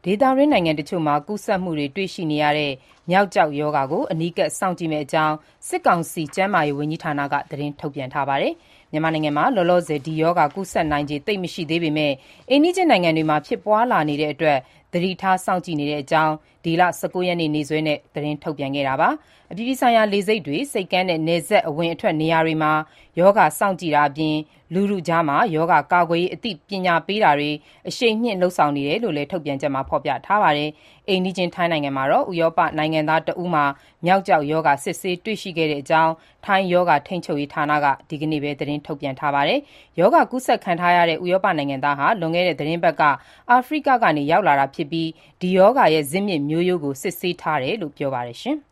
ဒေသတွင်းနိုင်ငံတချို့မှာကူးစက်မှုတွေတွေ့ရှိနေရတဲ့မျောက်ကျောက်ရောဂါကိုအနီးကပ်စောင့်ကြည့်မယ့်အကြောင်းစစ်ကောင်စီကျန်းမာရေးဝန်ကြီးဌာနကသတင်းထုတ်ပြန်ထားပါတယ်။မြန်မာနိုင်ငံမှာလောလောဆယ်ဒီရောဂါကူးစက်နိုင်ခြေသိပ်မရှိသေးပေမဲ့အိမ်နီးချင်းနိုင်ငံတွေမှာဖြစ်ပွားလာနေတဲ့အတွက်သတိထားစောင့်ကြည့်နေတဲ့အကြောင်းဒီလ19ရက်နေ့စွဲနဲ့သတင်းထုတ်ပြန်ခဲ့တာပါ။အပြည်ပြည်ဆိုင်ရာလေဆိပ်တွေစိတ်ကမ်းတဲ့နယ်စပ်အဝင်အထွက်နေရာတွေမှာရောဂါစောင့်ကြည့်တာအပြင်လူထုကြားမှာရောဂါကာကွယ်ရေးအသိပညာပေးတာတွေအရှိန်မြှင့်လုပ်ဆောင်နေတယ်လို့လည်းထုတ်ပြန်ချက်မှာဖော်ပြထားပါတယ်။အိမ်နီးချင်းထိုင်းနိုင်ငံမှာတော့ဥရောပနိုင်ငံသားတဦးမှာမျောက်ကျောက်ရောဂါစစ်ဆေးတွေ့ရှိခဲ့တဲ့အကြောင်းထိုင်းရောဂါထိန်းချုပ်ရေးဌာနကဒီကနေ့ပဲသတင်းထုတ်ပြန်ထားပါတယ်။ရောဂါကူးစက်ခံထားရတဲ့ဥရောပနိုင်ငံသားဟာလွန်ခဲ့တဲ့သတင်းပတ်ကအာဖရိကကနေရောက်လာတာဖြစ်ပြီးဒီရောဂါရဲ့ဇစ်မြစ်မျိုးရိုးကိုစစ်ဆေးထားတယ်လို့ပြောပါတယ်။